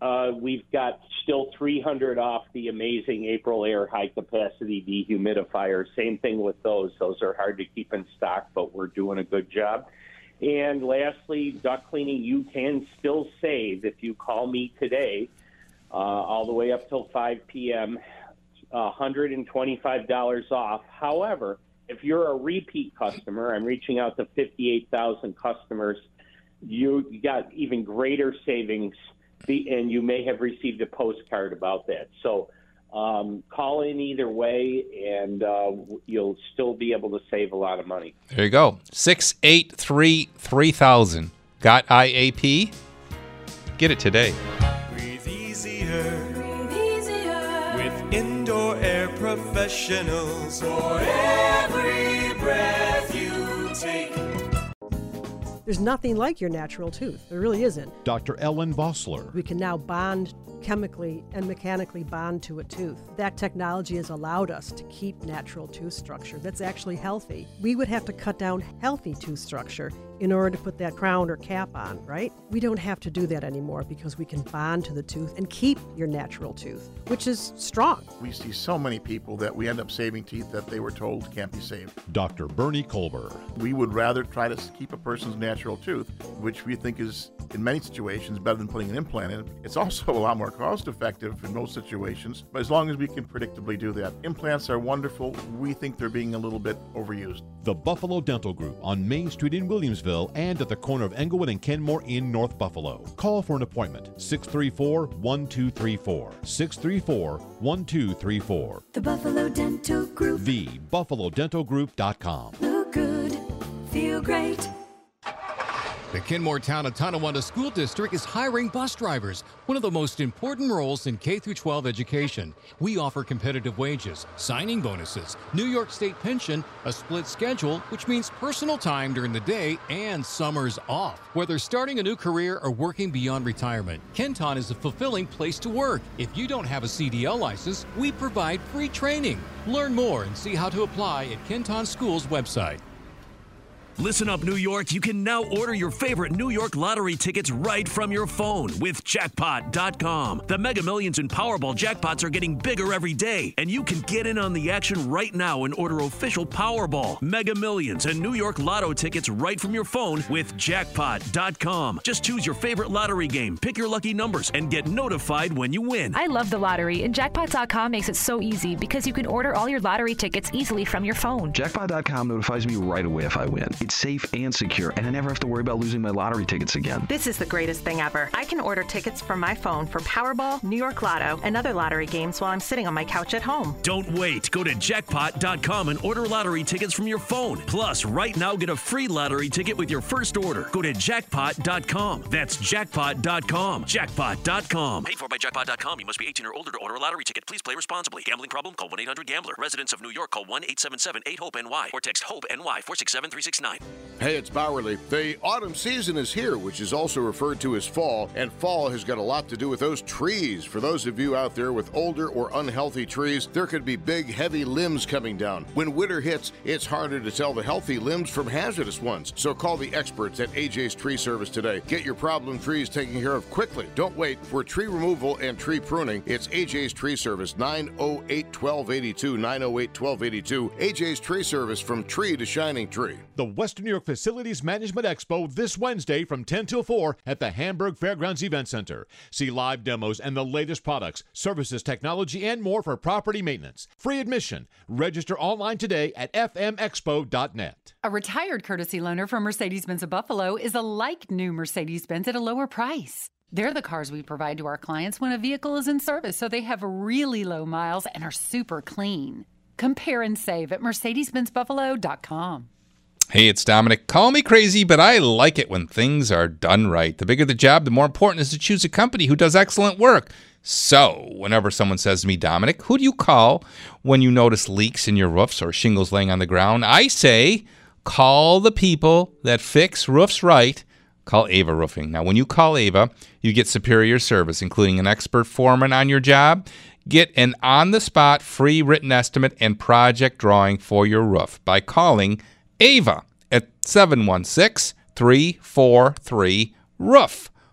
uh, we've got still three hundred off the amazing April Air high-capacity dehumidifier. Same thing with those. Those are hard to keep in stock, but we're doing a good job. And lastly, duct cleaning, you can still save if you call me today, uh, all the way up till five p.m., one hundred twenty-five dollars off. However, if you're a repeat customer, I'm reaching out to fifty-eight thousand customers, you, you got even greater savings, and you may have received a postcard about that. So um, call in either way, and uh, you'll still be able to save a lot of money. There you go. six eight three, three thousand. Got I A P? Get it today. Breathe easier. Breathe easier. With Indoor Air Professionals. For every breath you take. There's nothing like your natural tooth. There really isn't. Doctor Ellen Vossler. We can now bond chemically and mechanically bond to a tooth. That technology has allowed us to keep natural tooth structure that's actually healthy. We would have to cut down healthy tooth structure in order to put that crown or cap on, right? We don't have to do that anymore because we can bond to the tooth and keep your natural tooth, which is strong. We see so many people that we end up saving teeth that they were told can't be saved. Doctor Bernie Kolber. We would rather try to keep a person's natural tooth, which we think is, in many situations, better than putting an implant in. It's also a lot more cost effective in most situations, but as long as we can predictably do that. Implants are wonderful. We think they're being a little bit overused. The Buffalo Dental Group on Main Street in Williamsville and at the corner of Englewood and Kenmore in North Buffalo. Call for an appointment, six three four, one two three four, six three four, one two three four. The Buffalo Dental Group. the buffalo dental group dot com. Look good, feel great. The Kenmore Town of Tonawanda School District is hiring bus drivers, one of the most important roles in K through twelve education. We offer competitive wages, signing bonuses, New York State pension, a split schedule, which means personal time during the day and summers off. Whether starting a new career or working beyond retirement, Kenton is a fulfilling place to work. If you don't have a C D L license, we provide free training. Learn more and see how to apply at Kenton School's website. Listen up, New York. You can now order your favorite New York lottery tickets right from your phone with jackpot dot com. The Mega Millions and Powerball jackpots are getting bigger every day, and you can get in on the action right now and order official Powerball, Mega Millions, and New York Lotto tickets right from your phone with jackpot dot com. Just choose your favorite lottery game, pick your lucky numbers, and get notified when you win. I love the lottery, and jackpot dot com makes it so easy because you can order all your lottery tickets easily from your phone. jackpot dot com notifies me right away if I win. It's safe and secure, and I never have to worry about losing my lottery tickets again. This is the greatest thing ever. I can order tickets from my phone for Powerball, New York Lotto, and other lottery games while I'm sitting on my couch at home. Don't wait. Go to jackpot dot com and order lottery tickets from your phone. Plus, right now, get a free lottery ticket with your first order. Go to jackpot dot com. That's jackpot dot com. jackpot dot com. Paid for by jackpot dot com. You must be eighteen or older to order a lottery ticket. Please play responsibly. Gambling problem? Call one eight hundred gambler. Residents of New York, call one eight seven seven eight hope N Y or text HOPE N Y four six seven three six nine. Hey, it's Bowerly. The autumn season is here, which is also referred to as fall, and fall has got a lot to do with those trees. For those of you out there with older or unhealthy trees, there could be big, heavy limbs coming down. When winter hits, it's harder to tell the healthy limbs from hazardous ones. So call the experts at A J's Tree Service today. Get your problem trees taken care of quickly. Don't wait. For tree removal and tree pruning, it's A J's Tree Service, nine oh eight, one two eight two, nine oh eight, one two eight two. A J's Tree Service, from tree to shining tree. The Western New York Facilities Management Expo this Wednesday from ten till four at the Hamburg Fairgrounds Event Center. See live demos and the latest products, services, technology, and more for property maintenance. Free admission. Register online today at f m expo dot net. A retired courtesy loaner from Mercedes-Benz of Buffalo is a like-new Mercedes-Benz at a lower price. They're the cars we provide to our clients when a vehicle is in service, so they have really low miles and are super clean. Compare and save at mercedes benz buffalo dot com. Hey, it's Dominic. Call me crazy, but I like it when things are done right. The bigger the job, the more important it is to choose a company who does excellent work. So, whenever someone says to me, Dominic, who do you call when you notice leaks in your roofs or shingles laying on the ground? I say, call the people that fix roofs right. Call Ava Roofing. Now, when you call Ava, you get superior service, including an expert foreman on your job. Get an on-the-spot free written estimate and project drawing for your roof by calling Ava at seven one six, three four three, roof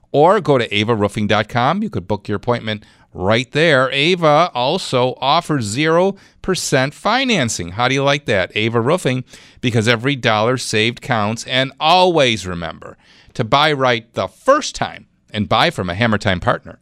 or go to ava roofing dot com. You could book your appointment right there. Ava also offers zero percent financing. How do you like that? Ava Roofing, because every dollar saved counts. And always remember to buy right the first time and buy from a Hammer Time partner.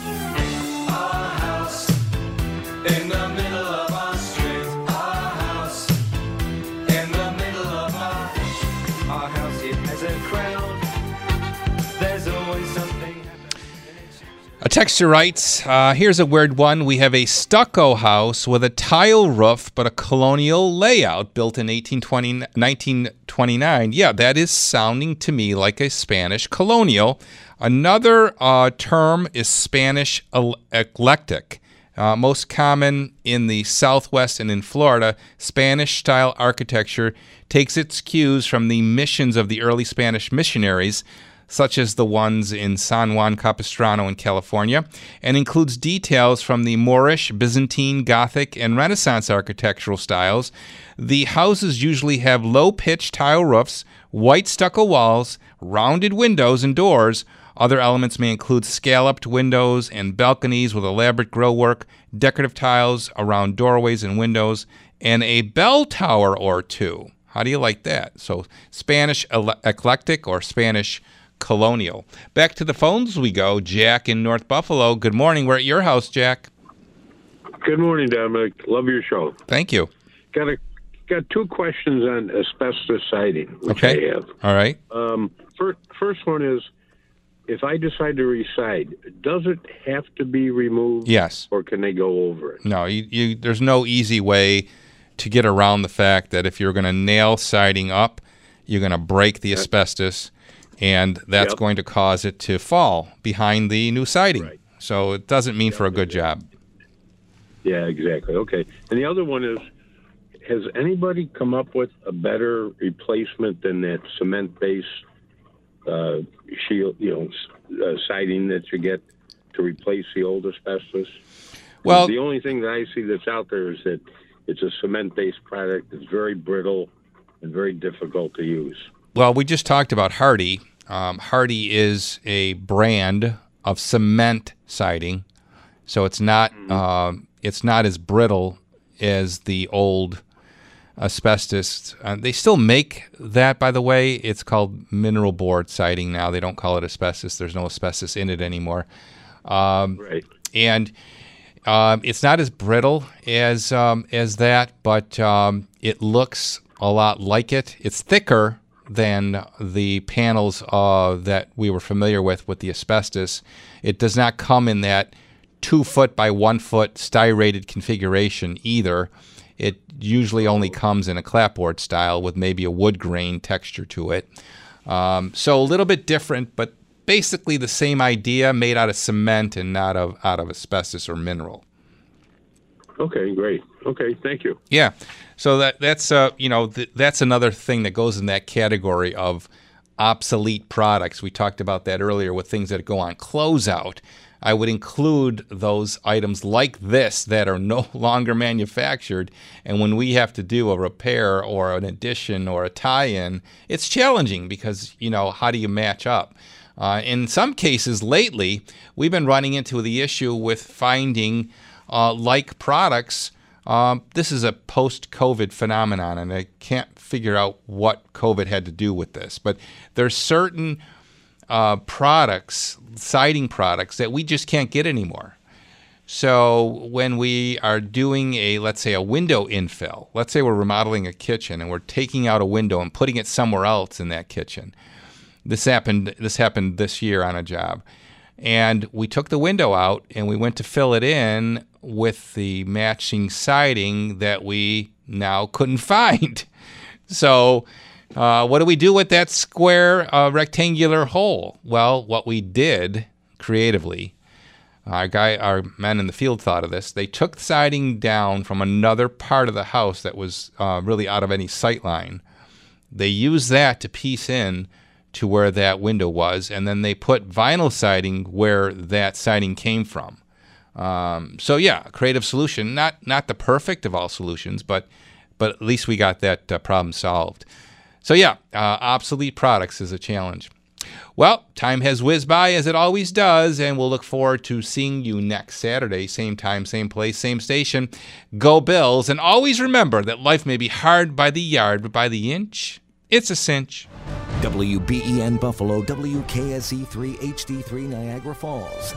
A texter writes, uh, here's a weird one. We have a stucco house with a tile roof, but a colonial layout built in eighteen twenty, nineteen twenty-nine. Yeah, that is sounding to me like a Spanish colonial. Another uh, term is Spanish eclectic. Uh, most common in the Southwest and in Florida, Spanish-style architecture takes its cues from the missions of the early Spanish missionaries, such as the ones in San Juan Capistrano in California, and includes details from the Moorish, Byzantine, Gothic, and Renaissance architectural styles. The houses usually have low-pitched tile roofs, white stucco walls, rounded windows and doors. Other elements may include scalloped windows and balconies with elaborate grillwork, decorative tiles around doorways and windows, and a bell tower or two. How do you like that? So Spanish eclectic or Spanish colonial. Back to the phones we go. Jack in North Buffalo. Good morning. We're at your house, Jack. Good morning, Dominic. Love your show. Thank you. Got a got two questions on asbestos siding, which okay. I have. All right. Um, first, first one is, if I decide to reside, does it have to be removed? Yes. Or can they go over it? No, you, you, there's no easy way to get around the fact that if you're going to nail siding up, you're going to break the asbestos, and that's yep. going to cause it to fall behind the new siding. Right. So it doesn't mean yep. for a good job. Yeah, exactly. Okay. And the other one is, has anybody come up with a better replacement than that cement-based uh, shield, you know, uh, siding that you get to replace the old asbestos? Well, the only thing that I see that's out there is that it's a cement-based product. It's very brittle and very difficult to use. Well, we just talked about Hardie. Um, Hardie is a brand of cement siding, so it's not mm-hmm. um, it's not as brittle as the old asbestos. Uh, they still make that, by the way. It's called mineral board siding now. They don't call it asbestos. There's no asbestos in it anymore. Um, right. And um, it's not as brittle as um, as that, but um, it looks a lot like it. It's thicker than the panels uh, that we were familiar with with the asbestos. It does not come in that two foot by one foot styrated configuration either. It usually only comes in a clapboard style with maybe a wood grain texture to it. Um, so a little bit different, but basically the same idea, made out of cement and not of, out of asbestos or mineral. Okay, great. Okay, thank you. Yeah, so that that's uh you know th- that's another thing that goes in that category of obsolete products. We talked about that earlier with things that go on closeout. I would include those items like this that are no longer manufactured, and when we have to do a repair or an addition or a tie-in, it's challenging because, you know, how do you match up? Uh, in some cases lately, we've been running into the issue with finding uh, like products. Um, this is a post-COVID phenomenon, and I can't figure out what COVID had to do with this, but there's certain Uh, products, siding products, that we just can't get anymore. So when we are doing a, let's say, a window infill, let's say we're remodeling a kitchen and we're taking out a window and putting it somewhere else in that kitchen. This happened, this happened this year on a job. And we took the window out and we went to fill it in with the matching siding that we now couldn't find. So Uh, what do we do with that square uh, rectangular hole? Well, what we did creatively, our guy, our men in the field thought of this. They took the siding down from another part of the house that was uh, really out of any sight line. They used that to piece in to where that window was, and then they put vinyl siding where that siding came from. Um, so yeah, creative solution. Not not the perfect of all solutions, but but at least we got that uh, problem solved. So yeah, uh, obsolete products is a challenge. Well, time has whizzed by as it always does, and we'll look forward to seeing you next Saturday. Same time, same place, same station. Go Bills. And always remember that life may be hard by the yard, but by the inch, it's a cinch. W B E N Buffalo, W K S E three, H D three Niagara Falls.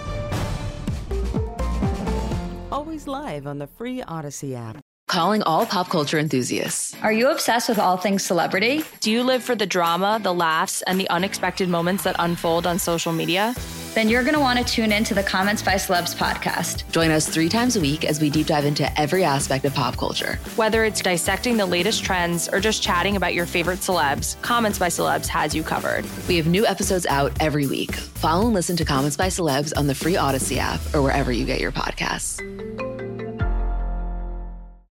Always live on the free Odyssey app. Calling all pop culture enthusiasts. Are you obsessed with all things celebrity? Do you live for the drama, the laughs, and the unexpected moments that unfold on social media? Then you're going to want to tune in to the Comments by Celebs podcast. Join us three times a week as we deep dive into every aspect of pop culture. Whether it's dissecting the latest trends or just chatting about your favorite celebs, Comments by Celebs has you covered. We have new episodes out every week. Follow and listen to Comments by Celebs on the free Odyssey app or wherever you get your podcasts.